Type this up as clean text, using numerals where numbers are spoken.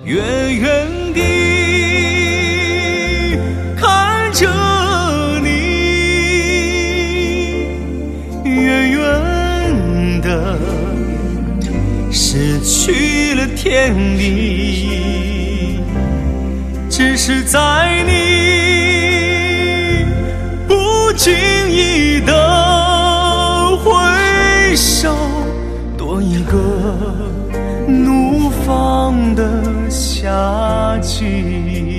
远远地看着你，远远的失去了天地，只是在你不经意的回首，多一个怒放的夏季。